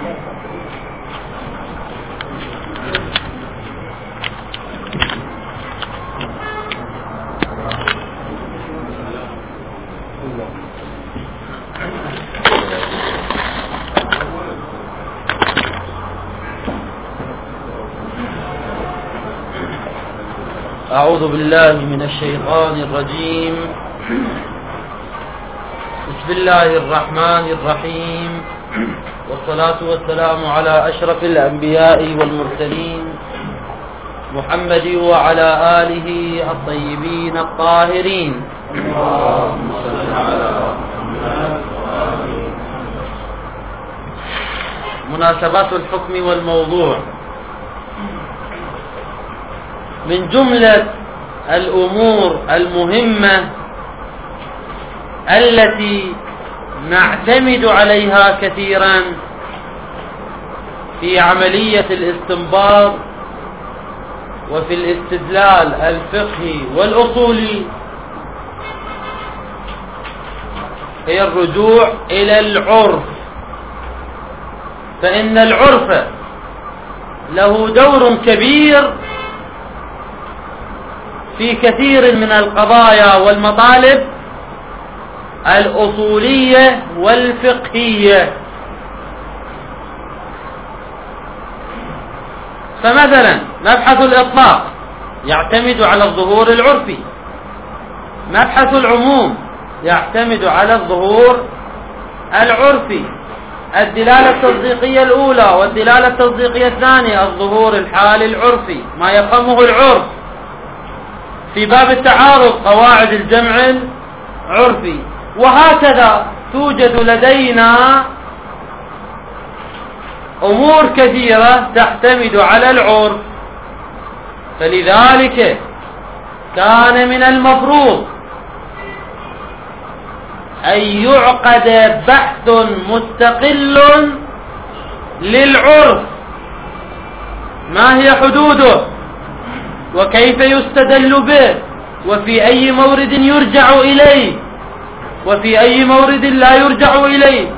أعوذ بالله من الشيطان الرجيم. بسم الله الرحمن الرحيم، والصلاة والسلام على أشرف الأنبياء والمرسلين محمد وعلى آله الطيبين الطاهرين. اللهم صل على محمد. مناسبات الحكم والموضوع. من جملة الأمور المهمة التي نعتمد عليها كثيرا في عملية الاستنباط وفي الاستدلال الفقهي والأصولي هي الرجوع إلى العرف، فإن العرف له دور كبير في كثير من القضايا والمطالب الأصولية والفقهية. فمثلا مبحث الإطلاق يعتمد على الظهور العرفي، مبحث العموم يعتمد على الظهور العرفي، الدلالة التصديقية الأولى والدلالة التصديقية الثانية الظهور الحالي العرفي ما يفهمه العرف. في باب التعارض قواعد الجمع العرفي، وهكذا توجد لدينا أمور كثيرة تعتمد على العرف. فلذلك كان من المفروض أن يعقد بحث مستقل للعرف، ما هي حدوده وكيف يستدل به وفي أي مورد يرجع إليه وفي أي مورد لا يرجع إليه،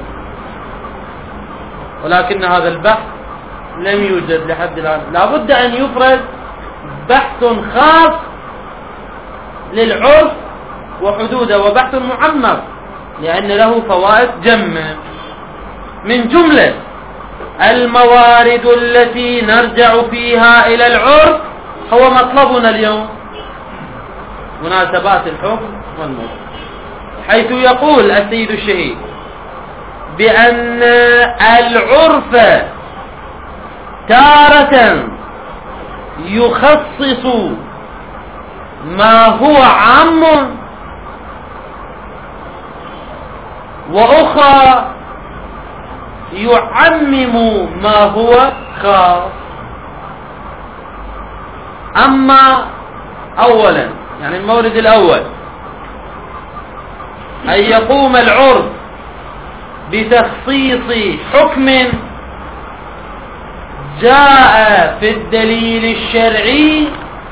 ولكن هذا البحث لم يوجد لحد الآن. لا بد أن يفرد بحث خاص للعرف وحدوده، وبحث معمر لأن له فوائد جمة. من جملة الموارد التي نرجع فيها إلى العرف هو مطلبنا اليوم، مناسبات الحكم والموضوع، حيث يقول السيد الشهيد بأن العرف تارة يخصص ما هو عام، وأخرى يعمم ما هو خاص. أما أولا يعني المورد الأول أن يقوم العرف بتخصيص حكم جاء في الدليل الشرعي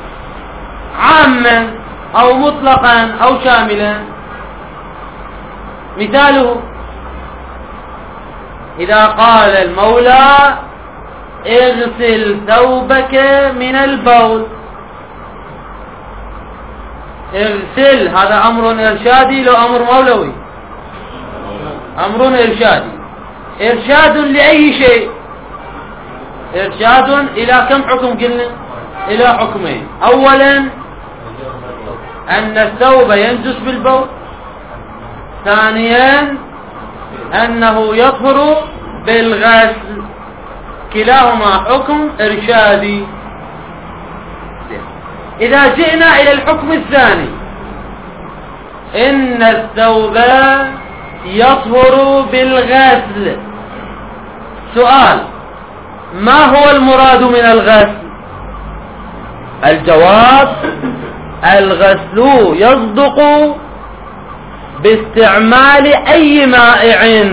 عاما أو مطلقا أو شاملا. مثاله إذا قال المولى اغسل ثوبك من البول، اغسل هذا أمر إرشادي لو أمر مولوي؟ أمر إرشادي. إرشاد لأي شيء؟ إرشاد إلى كم حكم قلنا؟ إلى حكمين. أولا أن الثوب ينجس بالبول، ثانيا أنه يطهر بالغسل، كلاهما حكم إرشادي. إذا جئنا إلى الحكم الثاني إن الثوب يطهر بالغسل، سؤال: ما هو المراد من الغسل؟ الجواب: الغسل يصدق باستعمال أي مائع،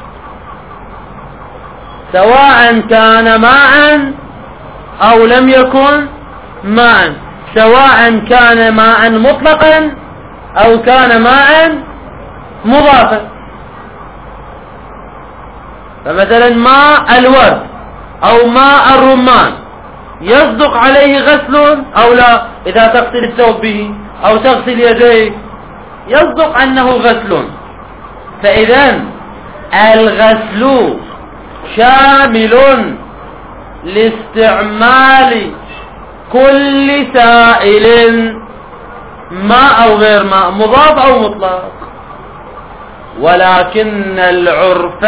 سواء كان ماء أو لم يكن ماء، سواء كان ماء مطلقا أو كان ماء مضافا. فمثلا ماء الورد أو ماء الرمان يصدق عليه غسل أو لا؟ إذا تغسل الثوب به أو تغسل يديك يصدق أنه غسل. فإذا الغسل شامل لاستعمال كل سائل، ماء أو غير ماء، مضاف أو مطلق. ولكن العرف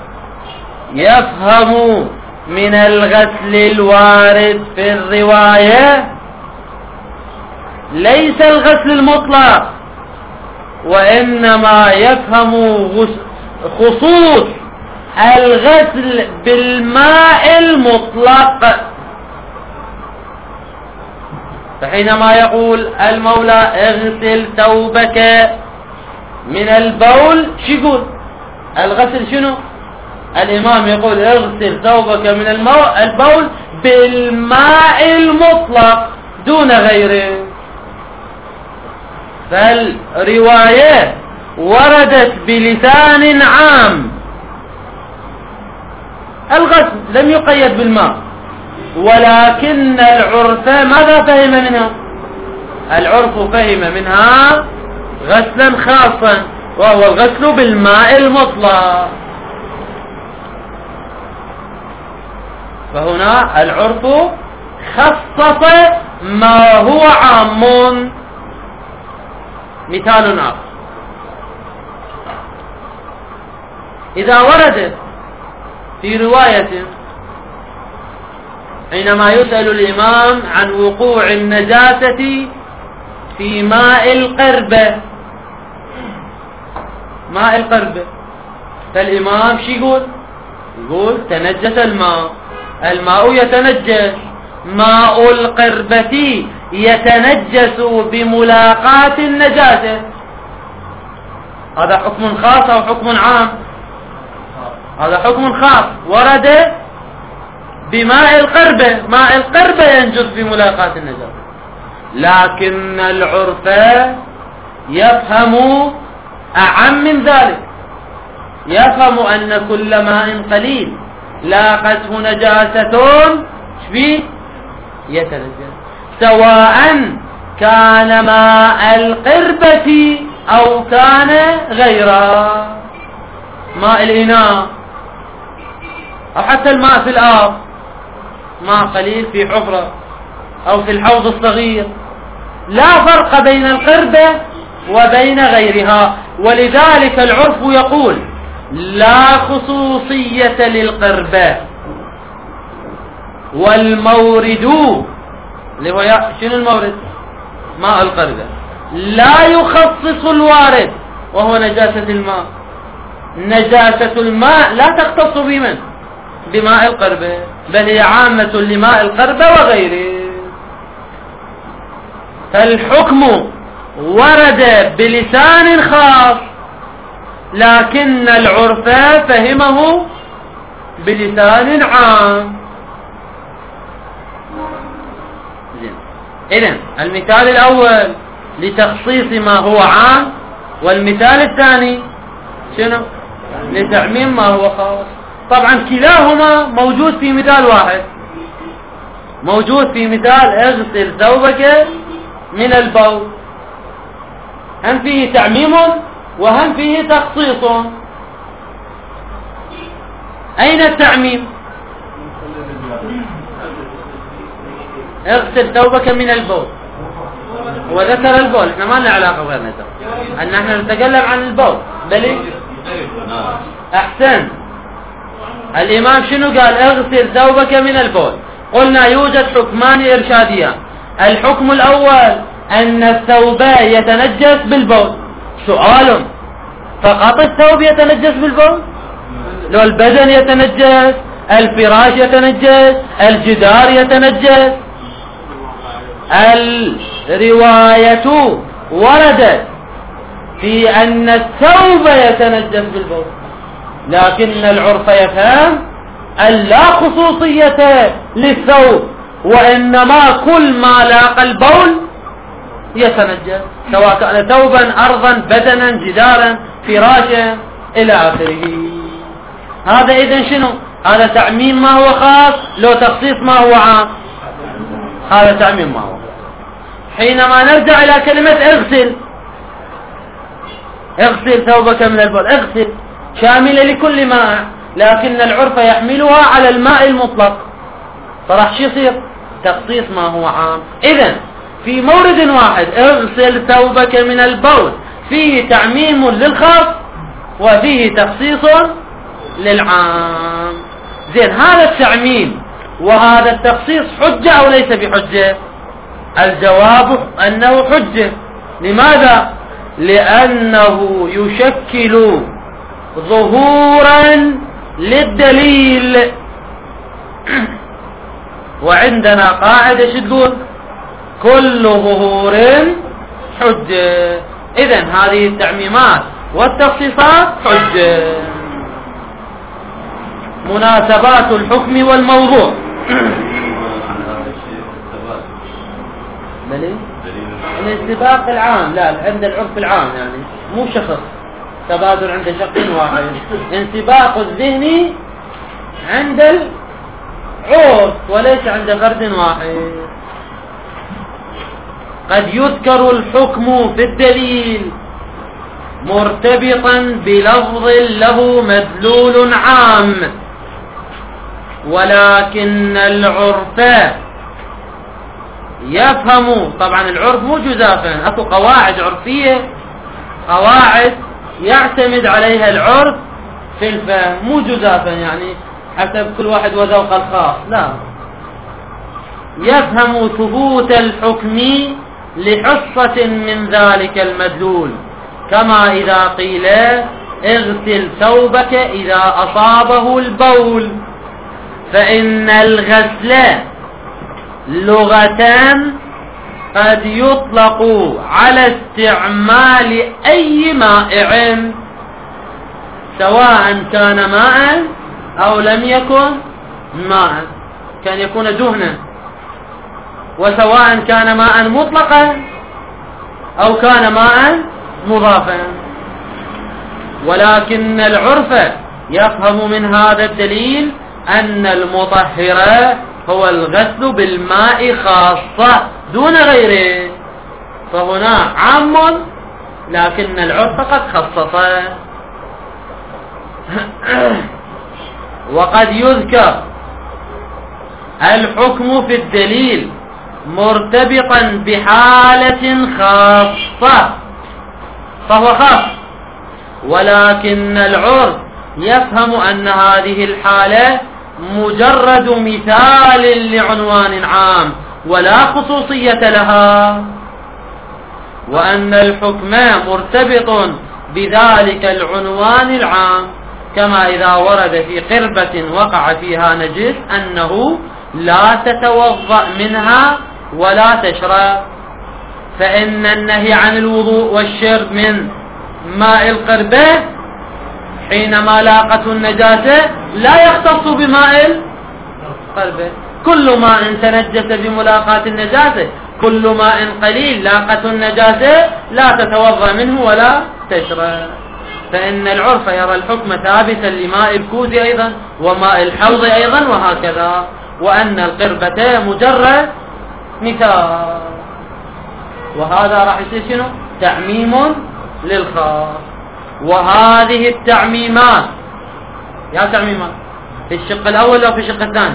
يفهم من الغسل الوارد في الرواية ليس الغسل المطلق، وإنما يفهم خصوص الغسل بالماء المطلق. فحينما يقول المولى اغسل ثوبك من البول، شو يقول؟ الغسل شنو؟ الإمام يقول اغسل ثوبك من البول بالماء المطلق دون غيره. فالرواية وردت بلسان عام، الغسل لم يقيد بالماء، ولكن العرف ماذا فهم منها؟ العرف فهم منها غسلا خاصا، وهو الغسل بالماء المطلق. فهنا العرف خصص ما هو عام. مثال آخر، إذا ورد في رواية حينما يسأل الإمام عن وقوع النجاسة في ماء القربة، ماء القربة، فالإمام شو يقول؟ يقول تنجس الماء، الماء يتنجس، ماء القربة يتنجس بملاقاة النجاسة. هذا حكم خاص أو حكم عام؟ هذا حكم خاص ورد بماء القربة، ماء القربة ينجس بملاقاة النجاسة. لكن العرف يفهم أعم من ذلك، يفهم أن كل ماء قليل لاقته نجاسة فيه يتنجس، سواء كان ماء القربة أو كان غيره، ماء الإناء أو حتى الماء في الآب، ماء قليل في حفرة أو في الحوض الصغير، لا فرق بين القربة وبين غيرها. ولذلك العرف يقول لا خصوصية للقربة، والمورد اللي هو شنو المورد؟ ماء القربة لا يخصص الوارد وهو نجاسة الماء. نجاسة الماء لا تختص بمن؟ بماء القربة، بل هي عامة لماء القربة وغيره. فالحكم ورد بلسان خاص، لكن العرف فهمه بلسان عام. إذن المثال الأول لتخصيص ما هو عام، والمثال الثاني شنو؟ لتعميم ما هو خاص. طبعا كلاهما موجود في مثال واحد، موجود في مثال اغسل ثوبك من البول، هم فيه تعميم وهم فيه تخصيص. أين التعميم؟ اغسل ثوبك من البول، وذكر البول، احنا ما لنا علاقة بغير نذكر ان احنا نتكلم عن البول. بل احسن، الامام شنو قال؟ اغسل ثوبك من البول. قلنا يوجد حكمان ارشاديان. الحكم الاول ان الثوب يتنجس بالبول. سؤال، فقط الثوب يتنجس بالبول؟ لو البدن يتنجس، الفراش يتنجس، الجدار يتنجس. الرواية وردت في أن الثوب يتنجس بالبول، لكن العرف يفهم أن لا خصوصية للثوب، وإنما كل ما لاقى البول يتنجس، سواء كان ثوبا، أرضا، بدنا، جدارا، فراشا إلى آخره. هذا إذن شنو؟ هذا تعميم ما هو خاص، لو تخصيص ما هو عام. هذا تعميم ما هو. حينما نرجع إلى كلمة اغسل، اغسل ثوبك من البول، اغسل شاملة لكل ماء، لكن العرف يحملها على الماء المطلق، فراح شو يصير؟ تخصيص ما هو عام. إذن في مورد واحد اغسل ثوبك من البول فيه تعميم للخاص وفيه تخصيص للعام. زين، هذا التعميم وهذا التخصيص حجة أو ليس بحجة؟ الجواب أنه حجة. لماذا؟ لأنه يشكل ظهورا للدليل. وعندنا قاعدة شدون كل ظهور حجة. إذن هذه التعميمات والتخصيصات حجة. مناسبات الحكم والموضوع. الانسباق العام، لا عند العرف العام، يعني مو شخص تبادل عند شخص واحد، انسباق الذهني عند العرف وليس عند فرد واحد. قد يذكر الحكم في الدليل مرتبطا بلفظ له مدلول عام، ولكن العرف يفهم، طبعا العرف مو جزافا، اكو قواعد عرفية، قواعد يعتمد عليها العرف في الفهم، مو جزافا يعني حسب كل واحد وذوق الخاص، لا، يفهم ثبوت الحكم لحصة من ذلك المدلول، كما إذا قيل اغسل ثوبك إذا أصابه البول، فإن الغسل لغتان قد يطلق على استعمال أي مائع، سواء كان ماء أو لم يكن ماء، كان يكون دهنا، وسواء كان ماء مطلقا أو كان ماء مضافا. ولكن العرف يفهم من هذا الدليل أن المطهر هو الغسل بالماء خاصة دون غيره، فهنا عام لكن العرف قد خصصه. وقد يذكر الحكم في الدليل مرتبطا بحالة خاصة فهو خاص، ولكن العرف يفهم أن هذه الحالة مجرد مثال لعنوان عام ولا خصوصية لها، وأن الحكم مرتبط بذلك العنوان العام، كما إذا ورد في قربة وقع فيها نجس أنه لا تتوضأ منها ولا تشرب، فإن النهي عن الوضوء والشرب من ماء القربة حينما لاقته النجاسة لا يختص بماء القربة، كل ماء تنجس بملاقاة النجاسة، كل ماء قليل لاقته النجاسة لا تتوضأ منه ولا تشرب. فإن العرف يرى الحكم ثابتا لماء الكوز أيضا وماء الحوض أيضا وهكذا، وأن القربة مجرد مثال، وهذا راح يصير شنو؟ تعميم للخاص. وهذه التعميمات يا تعميمات في الشق الأول أو في الشق الثاني؟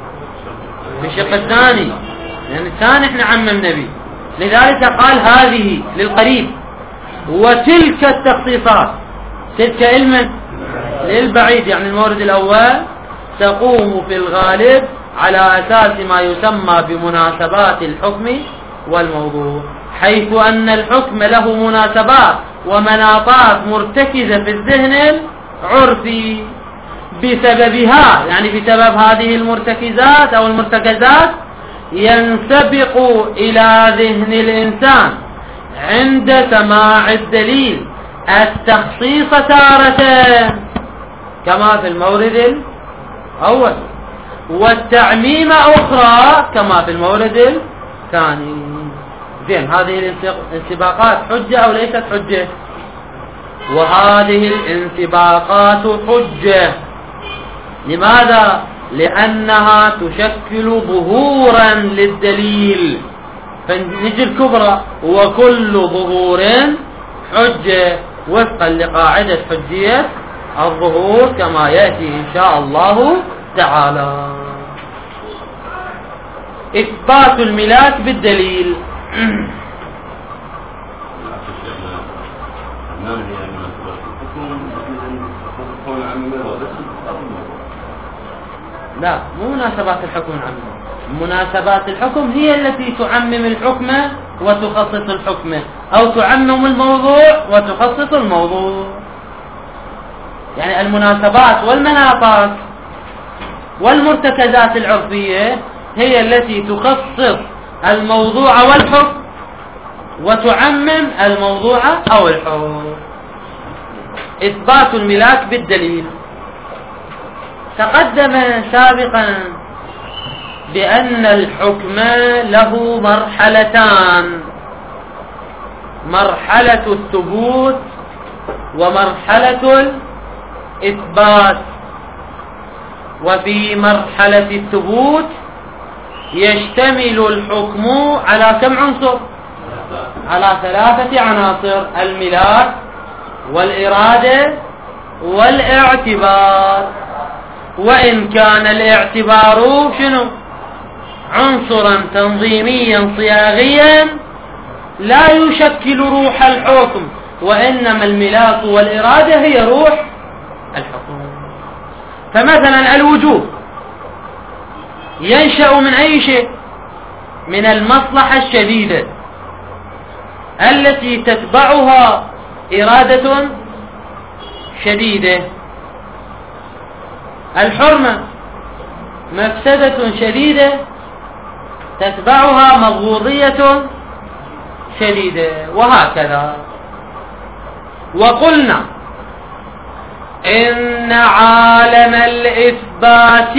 في الشق الثاني، يعني الثاني احنا عممنا به، لذلك قال هذه للقريب، وتلك التخصيصات، تلك علم للبعيد، يعني المورد الأول تقوم في الغالب على أساس ما يسمى بمناسبات الحكم والموضوع، حيث أن الحكم له مناسبات ومناطات مرتكزة في الذهن العرفي، بسببها يعني بسبب هذه المرتكزات أو المرتكزات ينسبق إلى ذهن الإنسان عند سماع الدليل التخصيص تارة كما في المورد الأول، والتعميم أخرى كما في المورد الثاني. زين، هذه الانسباقات حجة أو ليست حجة؟ وهذه الانسباقات حجة لماذا؟ لأنها تشكل ظهورا للدليل. فنجي الكبرى: وكل ظهور حجة، وفقا لقاعدة حجية الظهور كما يأتي إن شاء الله تعالى. إثبات الملاك بالدليل. لا، مو مناسبات الحكم العامة. مناسبات الحكم هي التي تعمم الحكم وتخصص الحكم، أو تعمم الموضوع وتخصص الموضوع. يعني المناسبات والمناطات والمرتكزات العرفية هي التي تخصص الموضوع والحكم وتعمم الموضوع أو الحكم. إثبات الملاك بالدليل. تقدم سابقا بأن الحكم له مرحلتان: مرحلة الثبوت ومرحلة الإثبات. وفي مرحلة الثبوت يشتمل الحكم على كم عنصر؟ على 3 عناصر: الملاك والإرادة والاعتبار. وإن كان الاعتبار شنو؟ عنصرا تنظيميا صياغيا لا يشكل روح الحكم، وإنما الملاك والإرادة هي روح الحكم. فمثلا الوجوب ينشأ من أي شيء؟ من المصلحة الشديدة التي تتبعها إرادة شديدة. الحرمة مفسدة شديدة تتبعها مبغوضية شديدة، وهكذا. وقلنا إن عالم الإثبات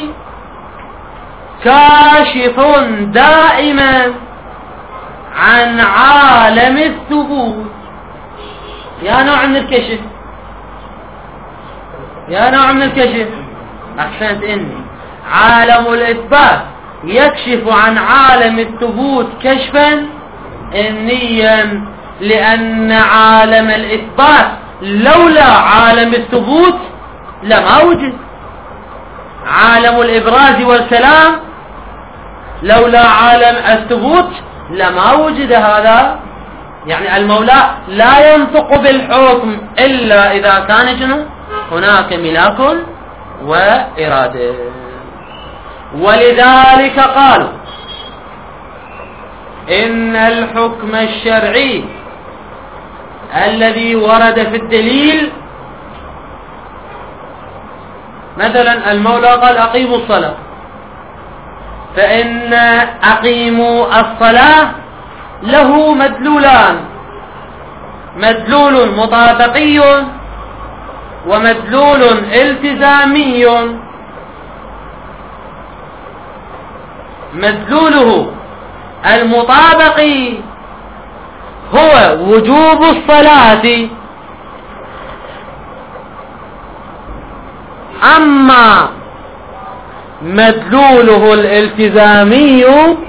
كاشف دائما عن عالم الثبوت. يا نوع من الكشف، يا نوع من الكشف. أحسنت. إني عالم الإثبات يكشف عن عالم الثبوت كشفا إنيا، لأن عالم الإثبات لولا عالم الثبوت لما وجد. عالم الإبراز والكلام لولا عالم الثبوت لما وجد هذا. يعني المولى لا ينطق بالحكم إلا إذا كان شنو؟ هناك ملاك وإرادة. ولذلك قالوا إن الحكم الشرعي الذي ورد في الدليل، مثلا المولى قال أقيموا الصلاة، فإن أقيموا الصلاة له مدلولان: مدلول مطابقي ومدلول التزامي. مدلوله المطابقي هو وجوب الصلاة، أما مدلوله الالتزامي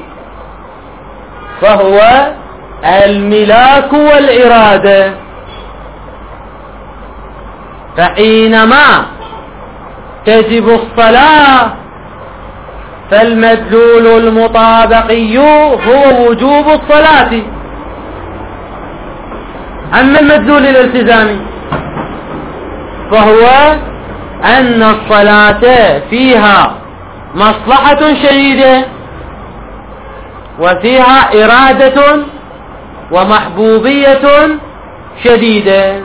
فهو الملاك والإرادة. فحينما تجب الصلاة فالمدلول المطابقي هو وجوب الصلاة. أما المدلول الالتزامي فهو أن الصلاة فيها مصلحة شديدة وفيها إرادة ومحبوبية شديدة.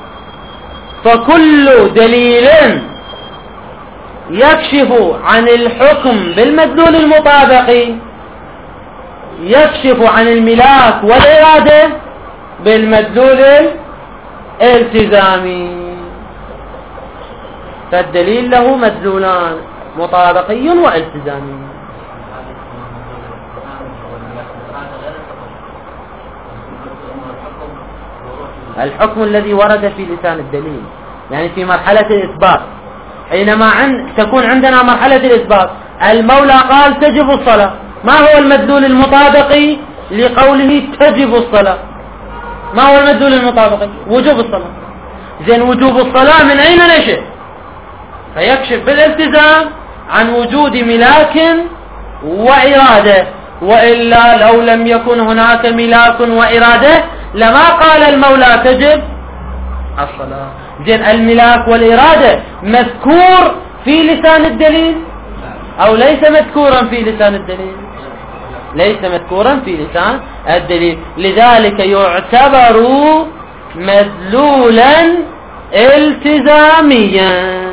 فكل دليل يكشف عن الحكم بالمدلول المطابقي يكشف عن الملاك والإرادة بالمدلول الالتزامي. فالدليل له مدلولان: مطابقي والتزامي. الحكم الذي ورد في لسان الدليل، يعني في مرحلة الإثبات، حينما تكون عندنا مرحلة الإثبات، المولى قال تجب الصلاة، ما هو المدلول المطابقي لقوله تجب الصلاة؟ ما هو المدلول المطابقي؟ وجوب الصلاة. زين وجوب الصلاة من أين نشأ؟ فيكشف بالالتزام عن وجود ملاك وإرادة، وإلا لو لم يكن هناك ملاك وإرادة لما قال المولى تجب الصلاة. زين الملاك والإرادة مذكور في لسان الدليل أو ليس مذكورا في لسان الدليل؟ ليس مذكورا في لسان الدليل، لذلك يعتبر مدلولا التزاميا.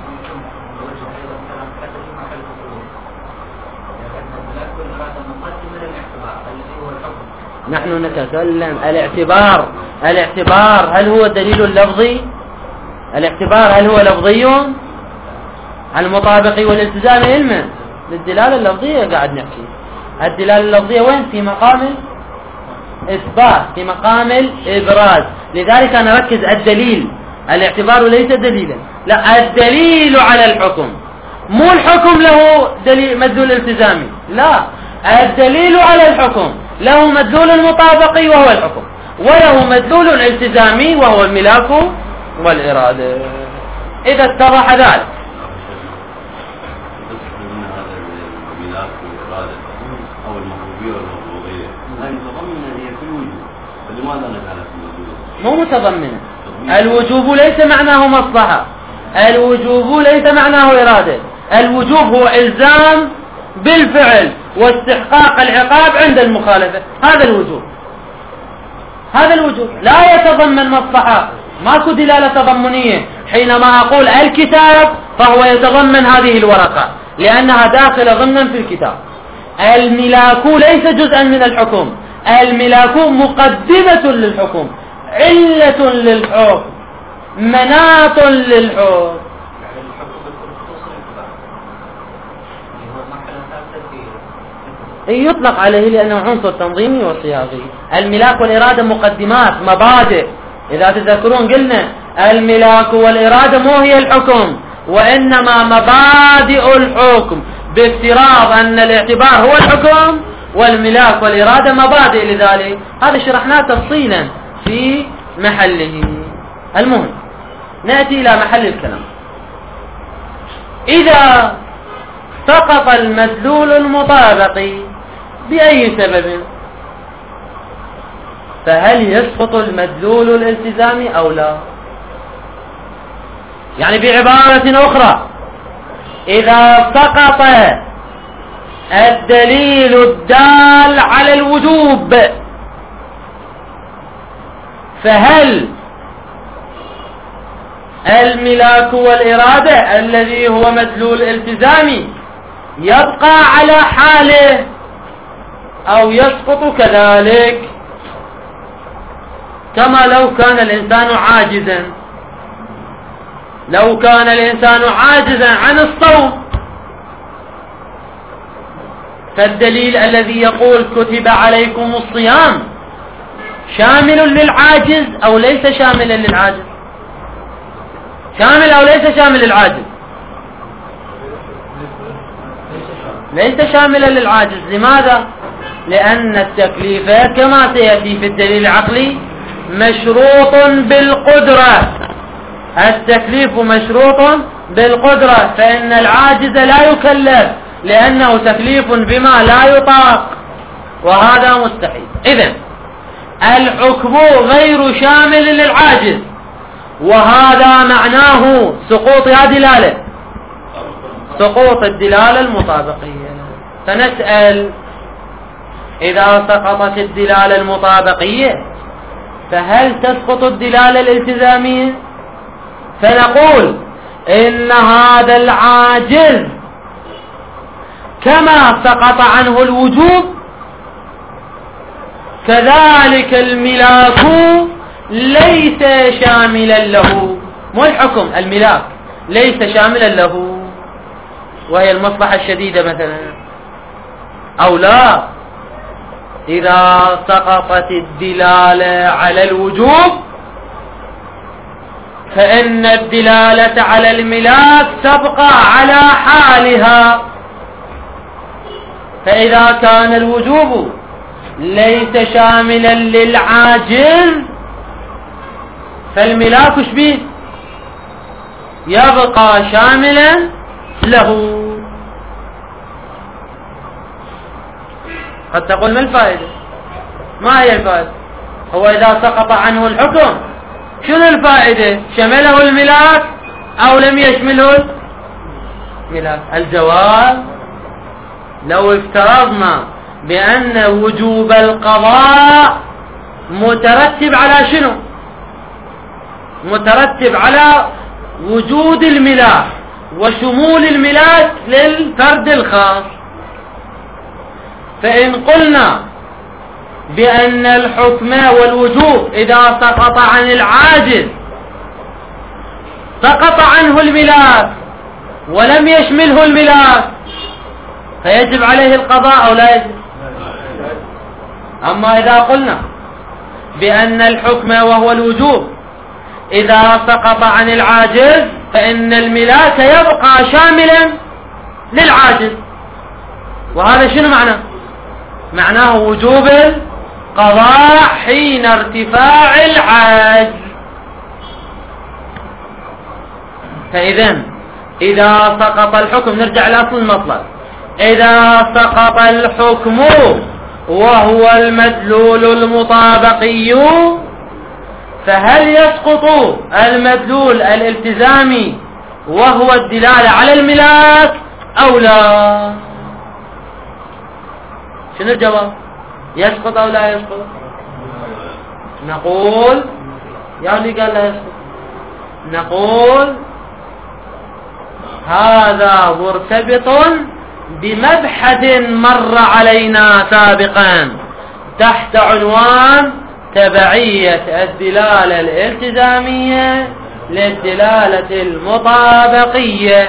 نحن نتكلم الاعتبار هل هو الدليل اللفظي؟ الاعتبار هل هو لفظي؟ المطابقي والالتزامي علما للدلالة اللفظية قاعد نحكي. الدلالة اللفظية وين؟ في مقام إثبات، في مقام الإبراز. لذلك أنا أركز الدليل، الاعتبار ليس دليلا، لا الدليل على الحكم، مو الحكم له دليل مدلول التزامي، لا الدليل على الحكم له مدلول مطابقي وهو الحكم، وله مدلول التزامي وهو الملاك والإرادة. إذا اتضح ذلك مو متضمنة. الوجوب ليس معناه مصلحة، الوجوب ليس معناه إرادة، الوجوب هو إلزام بالفعل واستحقاق العقاب عند المخالفة، هذا الوجوب. هذا الوجوب لا يتضمن مصلحة، ماكو دلالة تضمنية. حينما أقول الكتاب فهو يتضمن هذه الورقة لأنها داخلة ضمنا في الكتاب. الملاك ليس جزءا من الحكم، الملاك مقدمة للحكم، علة للحكم، مناط للحكم. يطلق عليه لأنه عنصر تنظيمي وصياغي. الملاك والإرادة مقدمات، مبادئ. إذا تذكرون قلنا الملاك والإرادة مو هي الحكم، وإنما مبادئ الحكم، بافتراض أن الاعتبار هو الحكم والملاك والإرادة مبادئ لذلك. هذا شرحناه تفصيلا في محله. المهم نأتي إلى محل الكلام. إذا سقط المدلول المطابقي بأي سبب فهل يسقط المدلول الالتزامي أو لا؟ يعني بعبارة أخرى، إذا سقط الدليل الدال على الوجوب فهل الملاك والإرادة الذي هو مدلول التزامي يبقى على حاله أو يسقط كذلك؟ كما لو كان الإنسان عاجزا، لو كان الإنسان عاجزا عن الصوم فالدليل الذي يقول كتب عليكم الصيام شامل للعاجز أو ليس شاملا للعاجز؟ شامل أو ليس شامل للعاجز؟ ليس شاملا للعاجز. لماذا؟ لأن التكليف كما سيأتي في الدليل العقلي مشروط بالقدرة، التكليف مشروط بالقدرة، فإن العاجز لا يكلف لأنه تكليف بما لا يطاق، وهذا مستحيل. إذن الحكم غير شامل للعاجز، وهذا معناه سقوط دلالة، سقوط الدلالة المطابقية. فنسأل إذا سقطت الدلالة المطابقية فهل تسقط الدلالة الالتزامية؟ فنقول إن هذا العاجز كما سقط عنه الوجوب كذلك الملاك ليس شاملا له، مو الحكم، الملاك ليس شاملا له، وهي المصلحة الشديدة مثلا، أو لا. إذا سقطت الدلالة على الوجوب فإن الدلالة على الملاك تبقى على حالها. فإذا كان الوجوب ليس شاملا للعاجز فالملاك ايش بيه؟ يبقى شاملا له. قد تقول ما الفائدة؟ ما هي الفائدة؟ هو إذا سقط عنه الحكم شنو الفائدة؟ شمله الملاك أو لم يشمله الملاك؟ الجواب لو افترضنا بأن وجوب القضاء مترتب على شنو؟ مترتب على وجود الملاك وشمول الملاك للفرد الخاص. فإن قلنا بأن الحكم والوجوب إذا سقط عن العاجز سقط عنه الملاك ولم يشمله الملاك فيجب عليه القضاء أو لا يجب؟ أما إذا قلنا بأن الحكم وهو الوجوب إذا سقط عن العاجز فإن الملاك يبقى شاملا للعاجز. وهذا شنو معناه؟ معناه وجوب القضاء حين ارتفاع العجز. فإذا إذا سقط الحكم، نرجع لأصل المطلب، إذا سقط الحكم وهو المدلول المطابقي فهل يسقط المدلول الالتزامي وهو الدلالة على الملاك أو لا؟ شنو الجواب؟ يسقط أو لا يسقط؟ نقول يا اللي قال لا يسقط، نقول هذا مرتبط بمبحث مر علينا سابقا تحت عنوان تبعية الدلالة الالتزامية للدلالة المطابقية.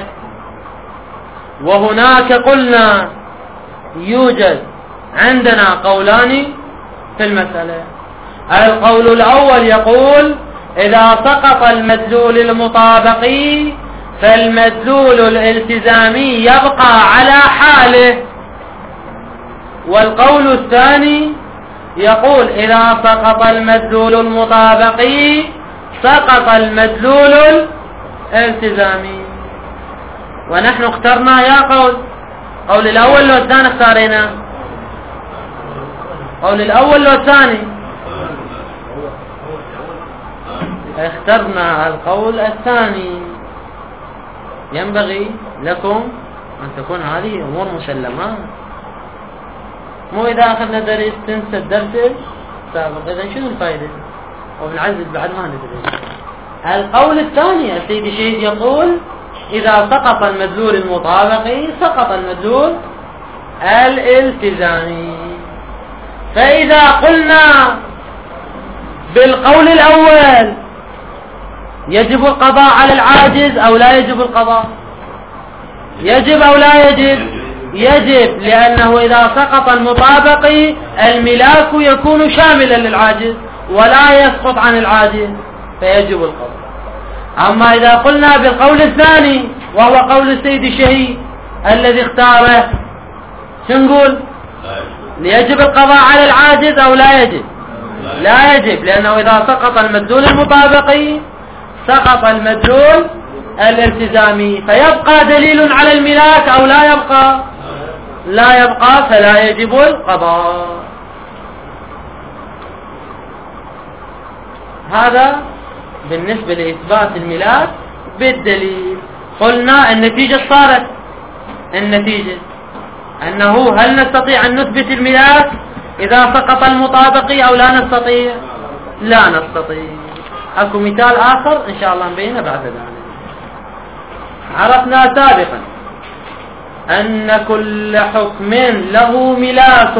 وهناك قلنا يوجد عندنا قولان في المسألة. القول الأول يقول إذا سقط المدلول المطابقي فالمدلول الالتزامي يبقى على حاله. والقول الثاني يقول إذا سقط المدلول المطابقي سقط المدلول الالتزامي. ونحن اخترنا يا قول الأول لو الثاني اختارينا؟ قول الأول لو الثاني؟ اخترنا القول الثاني. ينبغي لكم أن تكون هذه أمور مسلمات، مو إذا أخذنا درس تنسى الدرس السابق. إذا شنو الفائدة؟ وبنعزز بعد ما ندرس. القول الثاني السيد الشهيد يقول إذا سقط المدلول المطابقي سقط المدلول الالتزامي. فإذا قلنا بالقول الأول يجب القضاء على العاجز أو لا يجب القضاء؟ يجب أو لا يجب؟ يجب، لأنه إذا سقط المطابقي الملاك يكون شاملا للعاجز ولا يسقط عن العاجز فيجب القضاء. أما إذا قلنا بالقول الثاني وهو قول السيد الشهيد الذي اختاره شنقول؟ يجب القضاء على العاجز أو لا يجب؟ لا يجب، لأنه إذا سقط المدلول المطابقي سقط المدلول الالتزامي فيبقى دليل على الملاك أو لا يبقى؟ لا يبقى، فلا يجب القضاء. هذا بالنسبة لإثبات الملاك بالدليل. قلنا النتيجة صارت، النتيجة أنه هل نستطيع أن نثبت الملاك إذا سقط المطابقي أو لا نستطيع؟ لا نستطيع. أكو مثال آخر إن شاء الله نبينه بعد ذلك. عرفنا سابقا أن كل حكم له ملاك،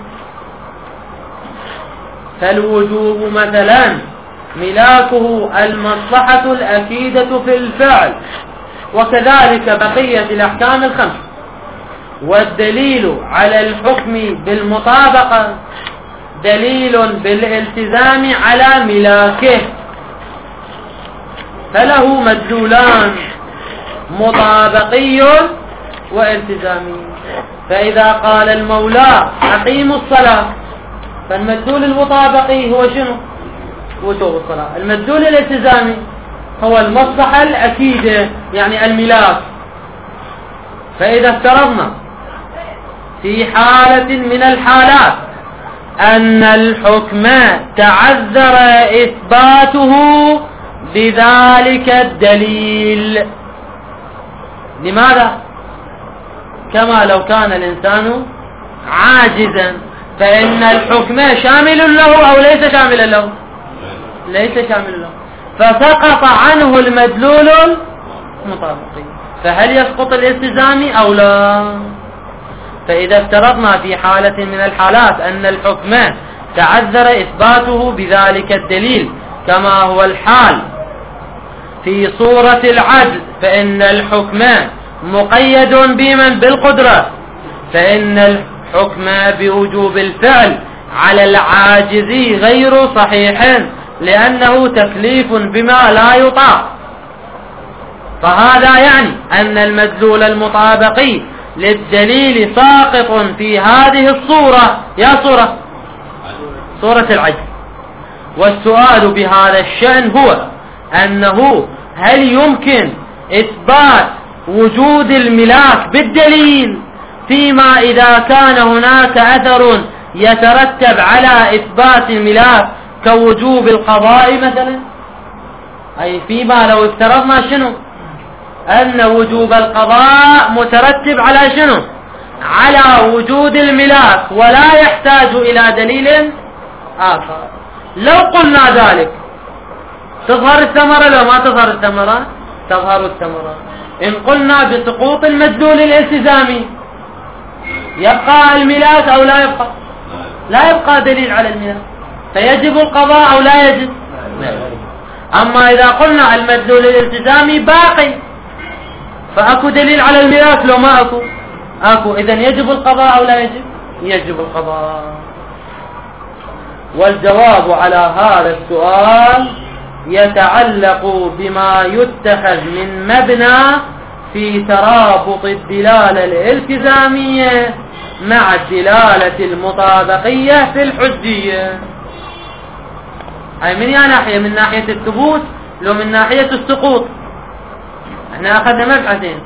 فالوجوب مثلا ملاكه المصلحة الأكيدة في الفعل، وكذلك بقية الأحكام الخمس. والدليل على الحكم بالمطابقة دليل بالالتزام على ملاكه. فله مدلولان، مطابقي والتزامي. فإذا قال المولى أقيموا الصلاة، فالمدلول المطابقي هو شنو؟ وجوب الصلاة. المدلول الالتزامي هو المصلحة الأكيدة، يعني الملاك. فإذا افترضنا في حالة من الحالات أن الحكم تعذر إثباته بذلك الدليل، لماذا؟ كما لو كان الإنسان عاجزا، فإن الحكم شامل له أو ليس شاملا له؟ ليس شامل له، فسقط عنه المدلول المطابقي، فهل يسقط الالتزامي أو لا؟ فإذا افترضنا في حالة من الحالات أن الحكم تعذر إثباته بذلك الدليل كما هو الحال في صورة العدل، فإن الحكم مقيد بمن؟ بالقدرة، فإن الحكم بوجوب الفعل على العاجز غير صحيح، لأنه تكليف بما لا يطاق. فهذا يعني أن المدلول المطابقي للدليل ساقط في هذه الصورة، يا صورة العجز. والسؤال بهذا الشأن هو أنه هل يمكن إثبات وجود الملاك بالدليل فيما إذا كان هناك أثر يترتب على إثبات الملاك كوجوب القضاء مثلا؟ أي فيما لو افترضنا شنو؟ أن وجوب القضاء مترتب على شنو؟ على وجود الملاك ولا يحتاج إلى دليل آخر. لو قلنا ذلك تظهر الثمرة لو ما تظهر الثمرة؟ تظهر الثمرة. إن قلنا بسقوط المدلول الالتزامي يبقى الملاك أو لا يبقى؟ لا يبقى دليل على الملاك، فيجب القضاء أو لا يجب؟ أما إذا قلنا المدلول الالتزامي باقي فأكو دليل على الملاك لو ما أكو، إذن يجب القضاء أو لا يجب؟ يجب القضاء. والجواب على هذا السؤال يتعلق بما يتخذ من مبنى في ترابط الدلالة الالتزامية مع الدلالة المطابقية في الحجية. أي من ناحية؟ من ناحية الثبوت لو من ناحية السقوط؟ احنا أخذنا مبحثين.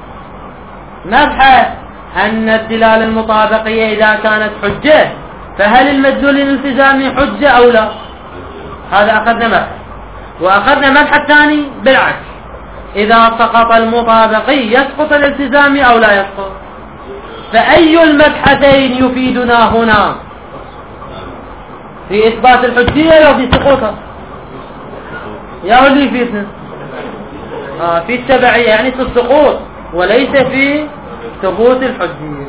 مبحث أن الدلالة المطابقية إذا كانت حجة فهل المدلول الالتزامي حجة أو لا؟ هذا أخذنا مبحث. وأخذنا مبحث ثاني بالعكس، إذا سقط المطابقي يسقط الالتزامي أو لا يسقط؟ فأي المبحثين يفيدنا هنا؟ في إثبات الحجية أو في سقوطها؟ يا هو اللي يفيدنا في التبعية، يعني في السقوط وليس في ثبوت الحجية.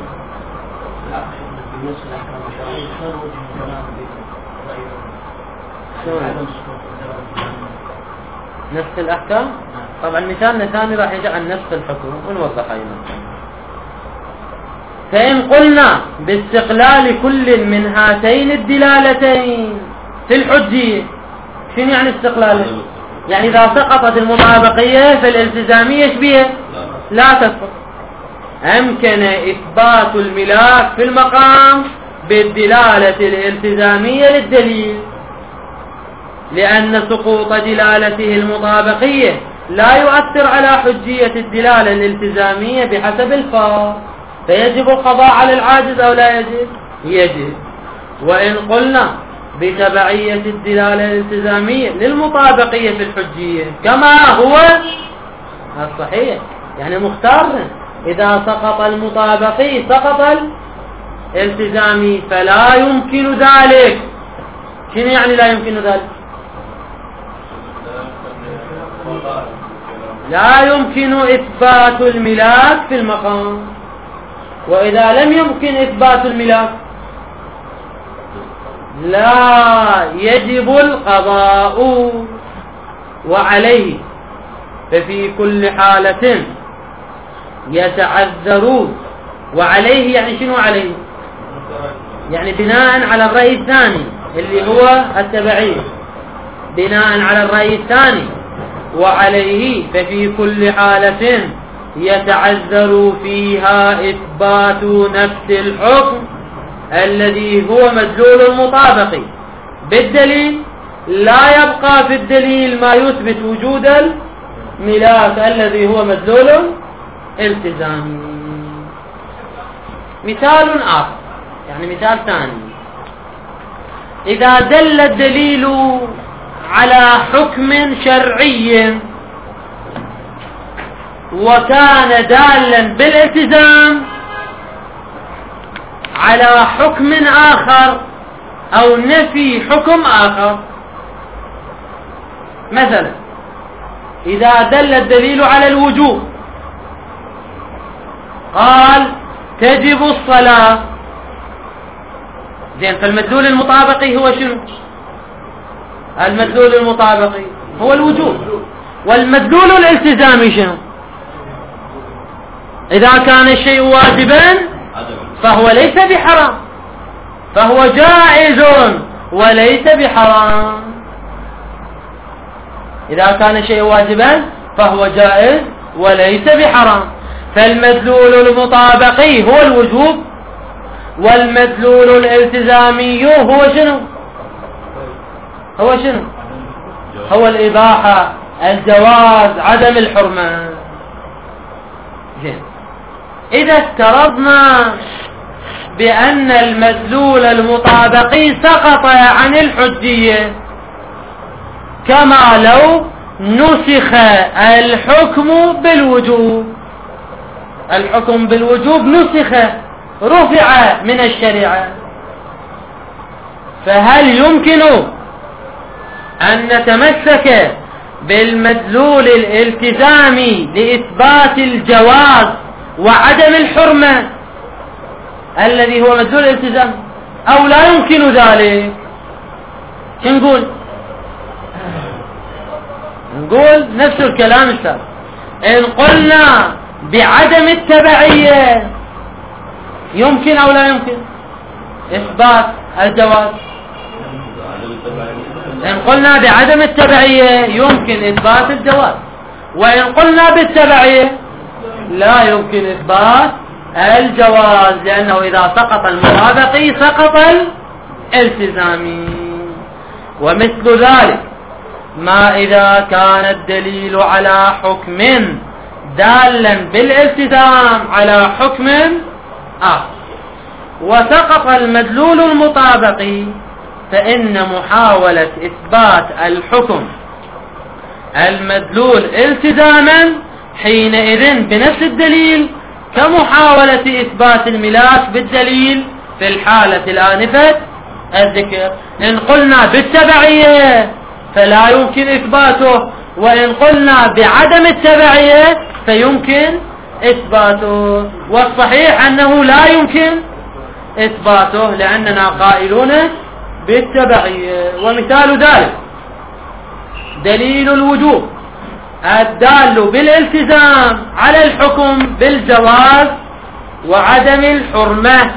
نسخ الأحكام طبعا مثالنا ثاني راح يجي عن نسخ الحكم ونوضح أي مثال. فإن قلنا باستقلال كل من هاتين الدلالتين في الحجية، شنو يعني استقلاله؟ يعني إذا سقطت المطابقية فالالتزامية شبيها لا تسقط. أمكن إثبات الملاك في المقام بالدلالة الالتزامية للدليل، لأن سقوط دلالته المطابقية لا يؤثر على حجية الدلالة الالتزامية بحسب الفرق، فيجب القضاء على العاجز أو لا يجب؟ يجب. وإن قلنا بتبعية الدلالة الالتزامية للمطابقية في الحجية كما هو الصحيح، يعني مختار، إذا سقط المطابقي سقط الالتزامي، فلا يمكن ذلك. شنو يعني لا يمكن ذلك؟ لا يمكن إثبات الملاك في المقام، وإذا لم يمكن إثبات الملاك لا يجب القضاء وعليه. ففي كل حالة يتعذر، وعليه يعني شنو عليه؟ يعني بناء على الرأي الثاني اللي هو التبعية، بناء على الرأي الثاني وعليه ففي كل حالة يتعذر فيها إثبات نفس الحكم الذي هو مدلول المطابق بالدليل، لا يبقى في الدليل ما يثبت وجود الملاك الذي هو مدلول التزامي. مثال آخر، يعني مثال ثاني: إذا دل الدليل على حكم شرعي وكان دالا بالالتزام على حكم آخر أو نفي حكم آخر. مثلا إذا دل الدليل على الوجوب قال تجب الصلاة، زين، فالمدلول المطابقي هو شنو؟ المدلول المطابقي هو الوجوب، والمدلول الالتزامي شنو؟ إذا كان الشيء واجبا فهو ليس بحرام، فهو جائز وليس بحرام. إذا كان الشيء واجبا فهو جائز وليس بحرام. فالمدلول المطابقي هو الوجوب، والمدلول الالتزامي هو شنو؟ هو الإباحة، الجواز، عدم الحرمة. زين، إذا افترضنا بأن المدلول المطابقي سقط عن الحجية، كما لو نسخ الحكم بالوجوب، الحكم بالوجوب نسخ، رفع من الشريعة، فهل يمكن أن نتمسك بالمدلول الالتزامي لإثبات الجواز وعدم الحرمة الذي هو مدلول الالتزام، أو لا يمكن ذلك؟ شو نقول نفس الكلام السابق. إن قلنا بعدم التبعية يمكن أو لا يمكن إثبات الجواز؟ إن قلنا بعدم التبعية يمكن إثبات الجواز، وإن قلنا بالتبعية لا يمكن إثبات الجواز، لأنه إذا سقط المطابقي سقط الالتزامي. ومثل ذلك ما إذا كان الدليل على حكم دالا بالالتزام على حكم آخر وسقط المدلول المطابقي، فإن محاولة إثبات الحكم المدلول التزاما حينئذ بنفس الدليل كمحاولة إثبات الملاك بالدليل في الحالة الآنفة الذكر. إن قلنا بالتبعية فلا يمكن إثباته، وإن قلنا بعدم التبعية فيمكن إثباته. والصحيح أنه لا يمكن إثباته لأننا قائلون بالتبعية. ومثال ذلك دليل الوجوب الدال بالالتزام على الحكم بالجواز وعدم الحرمة،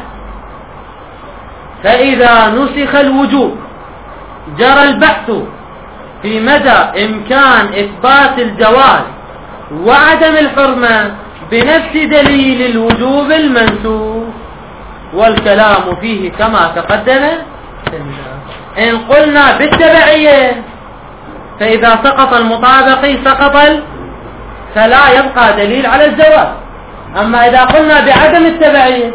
فإذا نسخ الوجوب جرى البحث في مدى إمكان إثبات الجواز وعدم الحرمة بنفس دليل الوجوب المنسوخ، والكلام فيه كما تقدم. إن قلنا بالتبعية فإذا سقط المطابقي سقط فلا يبقى دليل على الجواز، أما إذا قلنا بعدم التبعية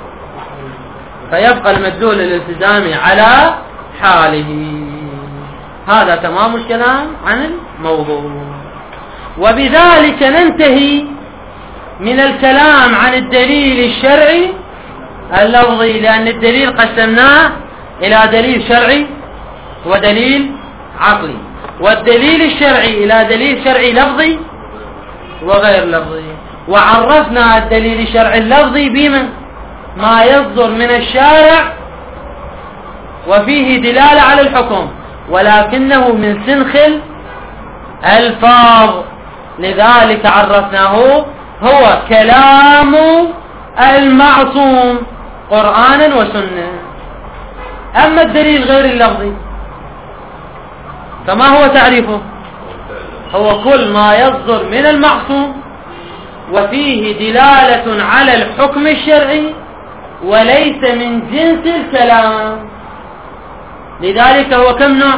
فيبقى المدلول الالتزامي على حاله. هذا تمام الكلام عن الموضوع. وبذلك ننتهي من الكلام عن الدليل الشرعي اللفظي، لأن الدليل قسمناه إلى دليل شرعي ودليل عقلي، والدليل الشرعي إلى دليل شرعي لفظي وغير لفظي. وعرفنا الدليل الشرعي اللفظي بمن ما يصدر من الشارع وفيه دلالة على الحكم، ولكنه من سنخ الألفاظ، لذلك عرفناه هو كلام المعصوم قرآنا وسنة. أما الدليل غير اللفظي فما هو تعريفه؟ هو كل ما يصدر من المعصوم وفيه دلالة على الحكم الشرعي وليس من جنس الكلام. لذلك هو كم نوع؟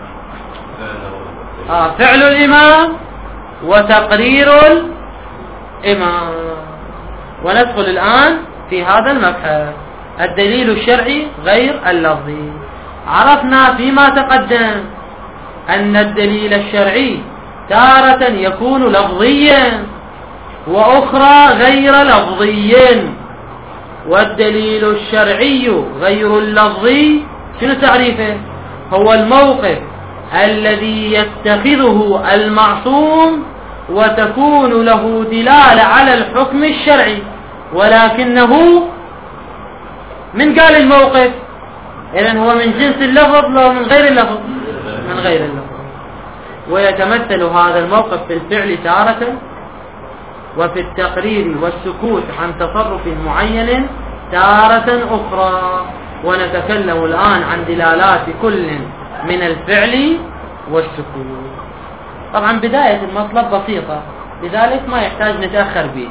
فعل الإمام وتقرير الإمام. وندخل الآن في هذا المبحث الدليل الشرعي غير اللفظي. عرفنا فيما تقدم أن الدليل الشرعي تارة يكون لفظيا وأخرى غير لفظي. والدليل الشرعي غير اللفظي شنو تعريفه؟ هو الموقف الذي يتخذه المعصوم وتكون له دلالة على الحكم الشرعي، ولكنه من قال الموقف؟ إذن هو من جنس اللفظ لو من غير اللفظ؟ من غير اللفظ. ويتمثل هذا الموقف في الفعل تارة، وفي التقرير والسكوت عن تصرف معين تارة أخرى. ونتكلم الآن عن دلالات كل من الفعل والسكوت. طبعا بداية المطلب بسيطة، لذلك ما يحتاج نتأخر به.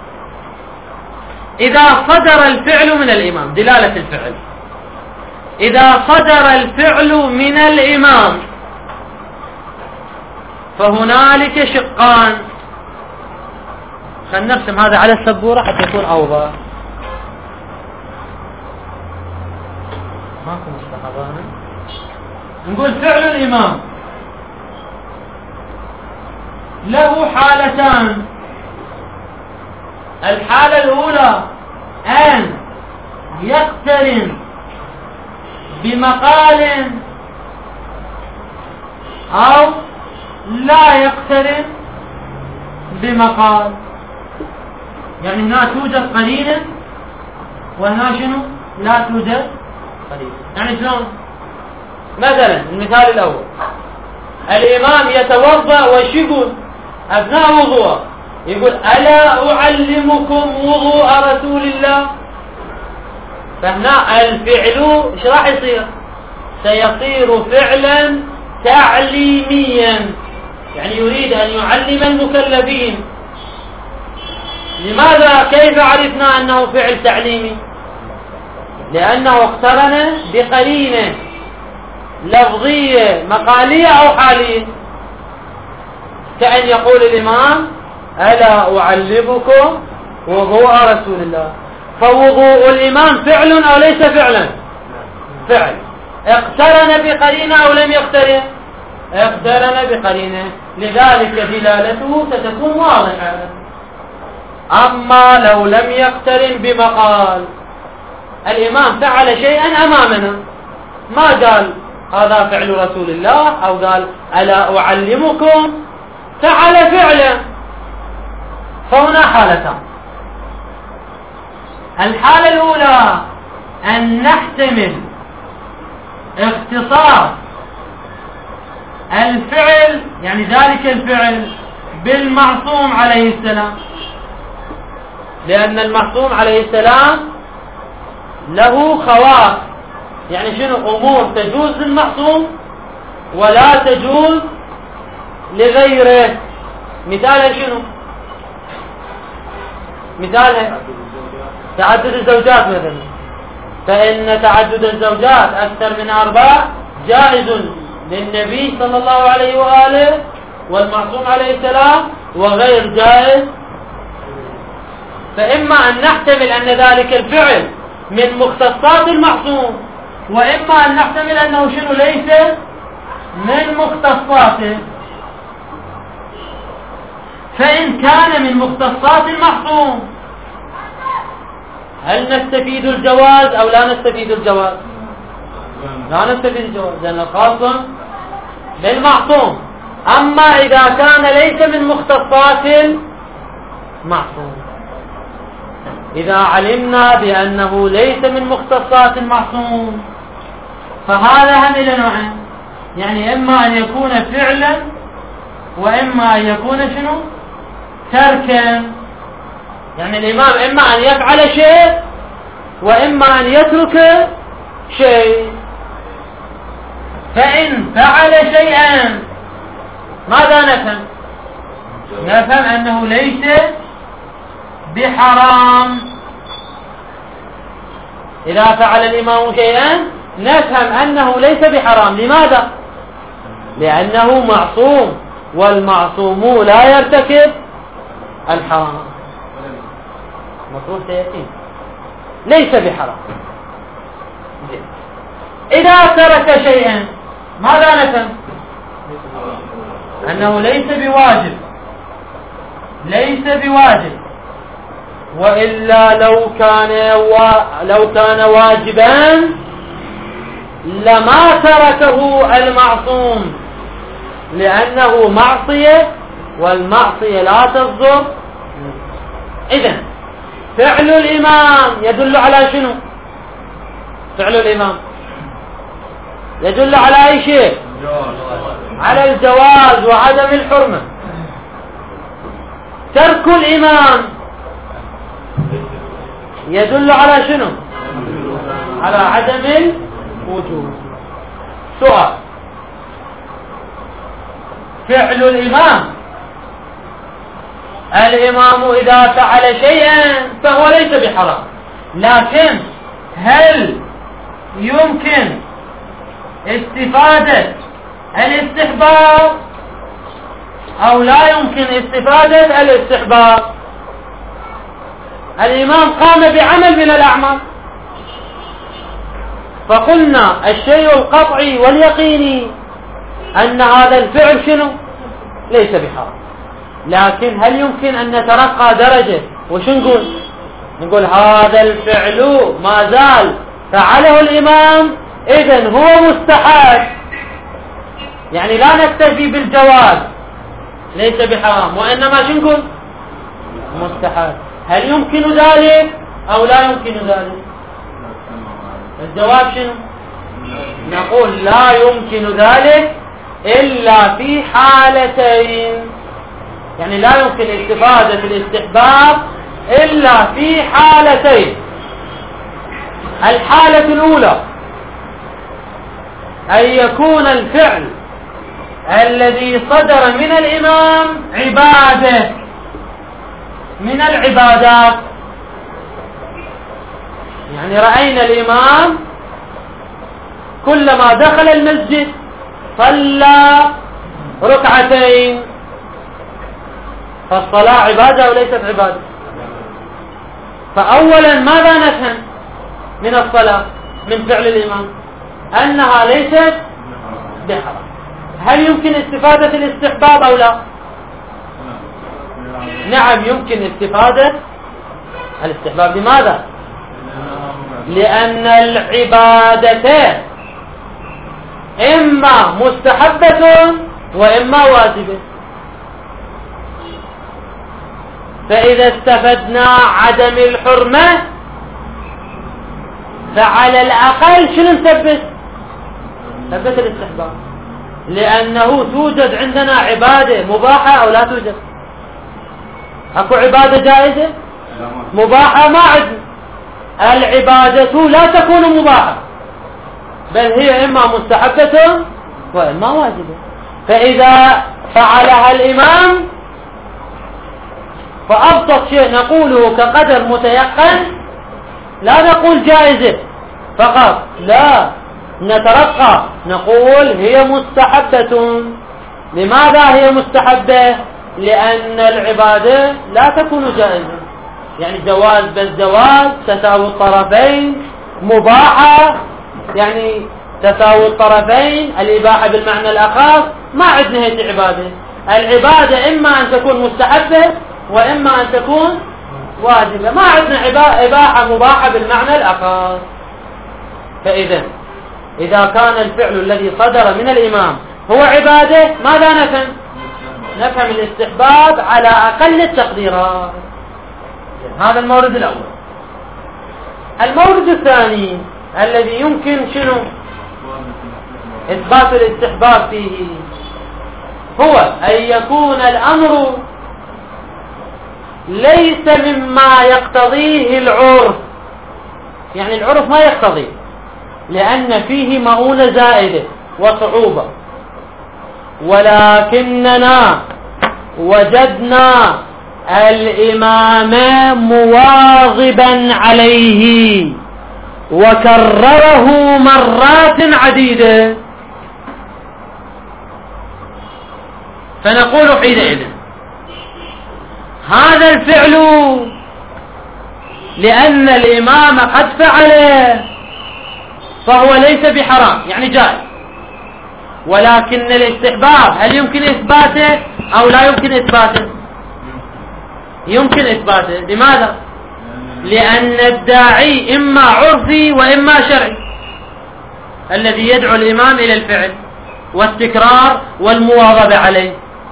إذا صدر الفعل من الإمام، دلالة الفعل، إذا صدر الفعل من الإمام فهنالك شقان. خلينا نرسم هذا على السبورة حتى يكون أوضح. ماكو مستحضرنا. نقول فعل الإمام له حالتان. الحالة الأولى أن يقترن بمقال أو لا يقترن بمقال. يعني هنا توجد قرينة وهنا شنو؟ لا توجد قرينة. يعني شلون؟ مثلا المثال الأول، الإمام يتوضأ ويقول أثناء وضوءه يقول ألا أعلمكم وضوء رسول الله؟ فهنا الفعل ايش راح يصير؟ سيصير فعلا تعليميا، يعني يريد أن يعلم المكلفين. لماذا؟ كيف عرفنا أنه فعل تعليمي؟ لأنه اقترن بقرينة لفظية مقالية أو حالية، كأن يقول الإمام ألا أعلمكم وضوء رسول الله. فوضوء الإمام فعل أو ليس فعلا؟ فعل. اقترن بقرينة أو لم يقترن؟ اقترن بقرينة، لذلك دلالته ستكون واضحة. أما لو لم يقترن بمقال، الإمام فعل شيئا أمامنا ما قال هذا فعل رسول الله أو قال ألا أعلمكم، فعل فعلا. فهنا حالتان. الحالة الأولى أن نحتمل اختصاص الفعل، يعني ذلك الفعل، بالمعصوم عليه السلام، لأن المعصوم عليه السلام له خواص. يعني شنو؟ أمور تجوز للمعصوم ولا تجوز لغيره. مثالها شنو؟ مثالها تعدد الزوجات مثلا، فإن تعدد الزوجات أكثر من 4 جائز للنبي صلى الله عليه وآله والمعصوم عليه السلام، وغير جائز. فإما أن نحتمل أن ذلك الفعل من مختصات المعصوم، وإما أن نحتمل أنه شنو؟ ليس من مختصاته. فإن كان من مختصات المعصوم هل نستفيد الجواز أو لا نستفيد الجواز؟ لا نستفيد الجواز، لأن خاصة بالمعصوم. أما إذا كان ليس من مختصات المعصوم، إذا علمنا بأنه ليس من مختصات المعصوم فهذا هم إلى نوعين، يعني إما أن يكون فعلا وإما أن يكون شنو؟ تركا. يعني الإمام إما أن يفعل شيء وإما أن يترك شيء. فإن فعل شيئا ماذا نفهم؟ نفهم أنه ليس بحرام. إذا فعل الإمام شيئا نفهم أنه ليس بحرام. لماذا؟ لأنه معصوم، والمعصوم لا يرتكب الحرام. مطلوب سيأتي ليس بحرام. إذا ترك شيئا ماذا نفهم؟ أنه ليس بواجب. ليس بواجب، وإلا لو كان واجبا لما تركه المعصوم، لأنه معصية، والمعصية لا تصدر. إذن فعل الإمام يدل على شنو؟ فعل الإمام يدل على أي شيء؟ على الجواز وعدم الحرمة. ترك الإمام يدل على شنو؟ على عدم الوجوب. سؤال: فعل الإمام إذا فعل شيئا فهو ليس بحرام، لكن هل يمكن استفادة الاستحباب أو لا يمكن استفادة الاستحباب؟ الإمام قام بعمل من الأعمال، فقلنا الشيء القطعي واليقيني أن هذا الفعل شنو؟ ليس بحرام. لكن هل يمكن أن نترقى درجة وش نقول هذا الفعل ما زال فعله الإمام إذن هو مستحب، يعني لا نكتفي بالجواز ليس بحرام، وإنما نقول مستحب. هل يمكن ذلك أو لا يمكن ذلك؟ الجواب شنو؟ نقول لا يمكن ذلك إلا في حالتين، يعني لا يمكن استفادة الاستحباب إلا في حالتين. الحالة الأولى أن يكون الفعل الذي صدر من الإمام عبادة من العبادات، يعني رأينا الإمام كلما دخل المسجد صلى ركعتين، فالصلاة عبادة وليست عبادة. فأولا ماذا نفهم من الصلاة من فعل الإمام؟ أنها ليست بحرام. هل يمكن استفادة الاستحباب أو لا؟ نعم يمكن استفادة الاستحباب. لماذا؟ لأن العبادة إما مستحبة وإما واجبة. فإذا استفدنا عدم الحرمة فعلى الأقل شنو نثبت الاستحباب، لأنه توجد عندنا عبادة مباحة أو لا توجد؟ أكو عبادة جائزة مباحة؟ ما عندنا. العبادة لا تكون مباحة، بل هي إما مستحبة وإما واجبة. فإذا فعلها الإمام فأبسط شيء نقوله كقدر متيقن، لا نقول جائزة فقط، لا، نترقى نقول هي مستحبة. لماذا هي مستحبة؟ لأن العبادة لا تكون جائزة، يعني جواز بالجواز تساوي الطرفين، مباحة يعني تساوي الطرفين، الإباحة بالمعنى الأخص. ما عندنا هيك عبادة. العبادة إما أن تكون مستحبة وإما أن تكون واجبة، ما عندنا إباحة مباحة بالمعنى الأخص. فإذا إذا كان الفعل الذي صدر من الإمام هو عبادة ماذا نفهم؟ نفهم الاستحباب على أقل التقديرات. هذا المورد الأول. المورد الثاني الذي يمكن شنو إثبات الاستحباب فيه هو أن يكون الأمر ليس مما يقتضيه العرف، يعني العرف ما يقتضي، لأن فيه مؤونة زائدة وصعوبة. ولكننا وجدنا الإمام مواظبا عليه وكرره مرات عديدة، فنقول حينئذ هذا الفعل لأن الإمام قد فعله فهو ليس بحرام، يعني جائز، ولكن الاستحباب هل يمكن إثباته أو لا يمكن إثباته؟ يمكن إثباته. لماذا؟ لأن الداعي إما عرفي وإما شرعي الذي يدعو الإمام إلى الفعل والتكرار والمواظبة عليه،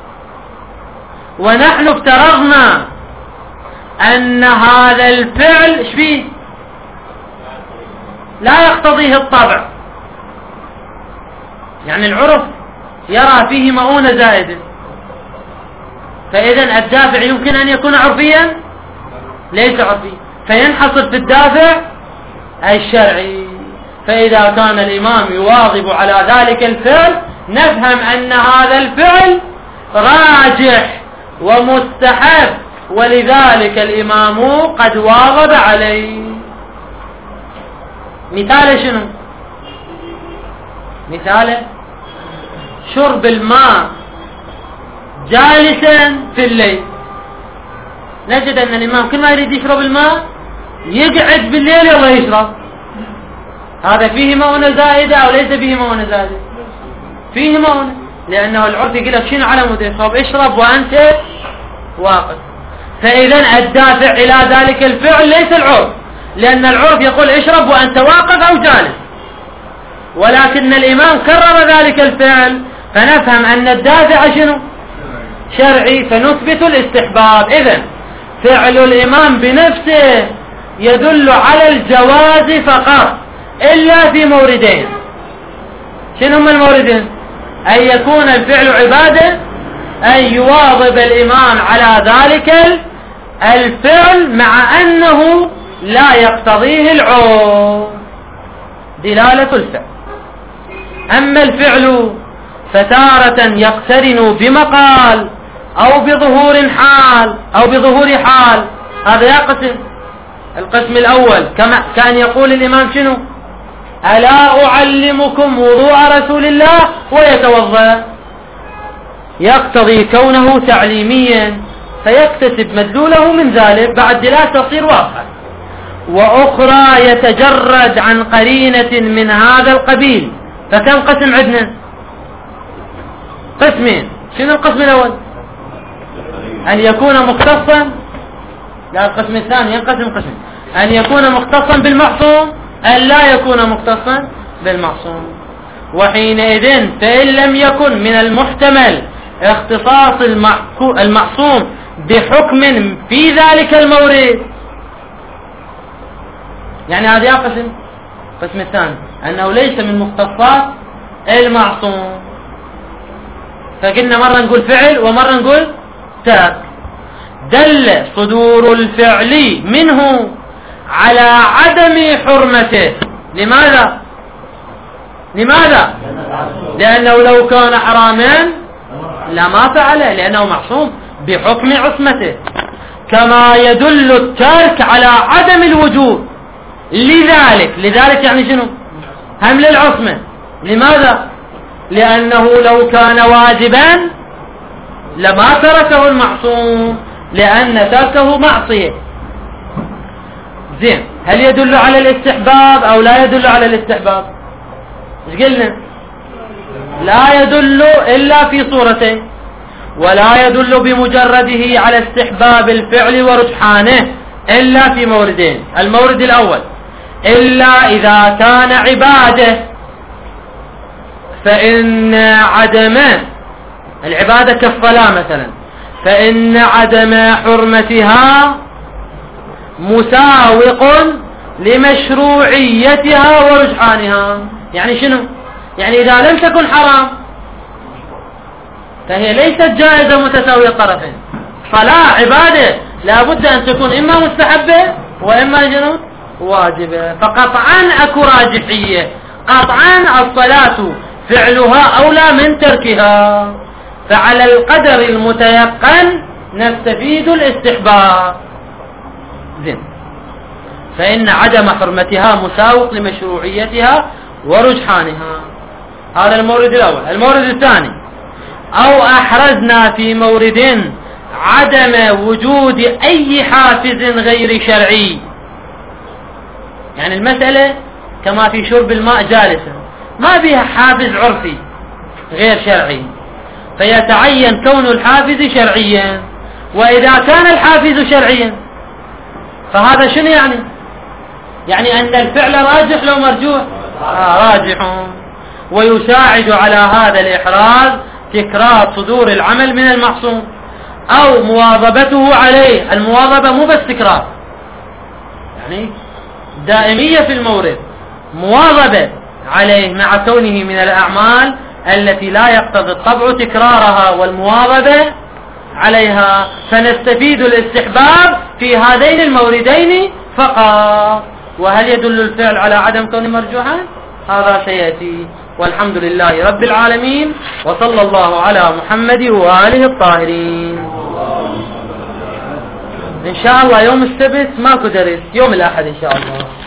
ونحن افترضنا أن هذا الفعل فيه لا يقتضيه الطبع، يعني العرف يرى فيه مؤونة زائدة، فإذا الدافع يمكن أن يكون عرفيا ليس عرفيا، فينحصر في الدافع الشرعي. فإذا كان الإمام يواظب على ذلك الفعل نفهم أن هذا الفعل راجح ومستحب، ولذلك الإمام قد واظب عليه. مثال شنو؟ مثال شرب الماء جالسا في الليل. نجد أن الإمام كل ما يريد يشرب الماء يقعد بالليل يلا يشرب. هذا فيه مؤونة زائدة أو ليس فيه مؤونة زائدة؟ فيه مؤونة، لأنه العرف يقول لك شنو على مود يشرب؟ اشرب وأنت واقف. فإذا الدافع إلى ذلك الفعل ليس العرف، لأن العرف يقول اشرب وأنت واقف أو جالس، ولكن الإمام كرر ذلك الفعل فنفهم أن الدافع شنو؟ شرعي، فنثبت الاستحباب. إذن فعل الإمام بنفسه يدل على الجواز فقط إلا في موردين. شنو هم الموردين؟ أن يكون الفعل عبادة، أن يواظب الإمام على ذلك الفعل مع أنه لا يقتضيه العرف، دلالة الفعل. أما الفعل فتارة يقترن بمقال أو بظهور حال أو بظهور حال، هذا يقسم. القسم الأول كان يقول الإمام شنو؟ ألا أعلمكم وضوء رسول الله ويتوضأ، يقتضي كونه تعليميا فيكتسب مدلوله من ذلك، بعد دلالة تصير واضحة. وأخرى يتجرد عن قرينة من هذا القبيل. فكم قسم عندنا؟ قسمين. شنو القسم الأول؟ أن يكون مختصا، لا القسم الثاني ينقسم قسم، أن يكون مختصا بالمعصوم، أن لا يكون مختصا بالمعصوم. وحينئذ فإن لم يكن من المحتمل اختصاص المعصوم بحكم في ذلك المورد، يعني هذا ينقسم. القسم الثاني أنه ليس من مختصات المعصوم، فقلنا مرة نقول فعل ومرة نقول ترك. دل صدور الفعل منه على عدم حرمته. لماذا؟ لأنه لو كان حراما لما فعله، لأنه معصوم بحكم عصمته. كما يدل الترك على عدم الوجوب. لذلك يعني شنو؟ هم للعصمة. لماذا؟ لأنه لو كان واجبا لما تركه المعصوم، لأن تركه معصية. زين، هل يدل على الاستحباب أو لا يدل على الاستحباب؟ ايش قلنا؟ لا يدل إلا في صورتين، ولا يدل بمجرده على استحباب الفعل ورجحانه إلا في موردين. المورد الأول إلا إذا كان عبادة، فإن عدم العبادة كالصلاة مثلا، فإن عدم حرمتها مساوق لمشروعيتها ورجحانها. يعني شنو؟ يعني إذا لم تكن حرام فهي ليست جائزة متساوية الطرفين. صلاة عبادة لا بد أن تكون إما مستحبة وإما واجبة، فقطعا أكو راجحية. قطعا الصلاة فعلها أولى من تركها، فعلى القدر المتيقن نستفيد الاستحباب. زين، فإن عدم حرمتها مساوق لمشروعيتها ورجحانها. هذا المورد الأول. المورد الثاني: أو أحرزنا في مورد عدم وجود أي حافز غير شرعي. يعني المسألة كما في شرب الماء جالسا، ما فيها حافز عرفي غير شرعي، فيتعين كون الحافز شرعيا. وإذا كان الحافز شرعيا فهذا شنو يعني أن الفعل راجح لو مرجوح؟ راجح. ويساعد على هذا الإحراز تكرار صدور العمل من المعصوم أو مواظبته عليه. المواظبة مو بس تكرار، يعني دائمية في المورد، مواظبة عليه مع كونه من الأعمال التي لا يقتضي الطبع تكرارها والمواظبة عليها. فنستفيد الاستحباب في هذين الموردين فقط. وهل يدل الفعل على عدم كونه مرجوحا؟ هذا سيأتي. والحمد لله رب العالمين، وصلى الله على محمد وآله الطاهرين. إن شاء الله يوم السبت ماكو درس، يوم الأحد إن شاء الله.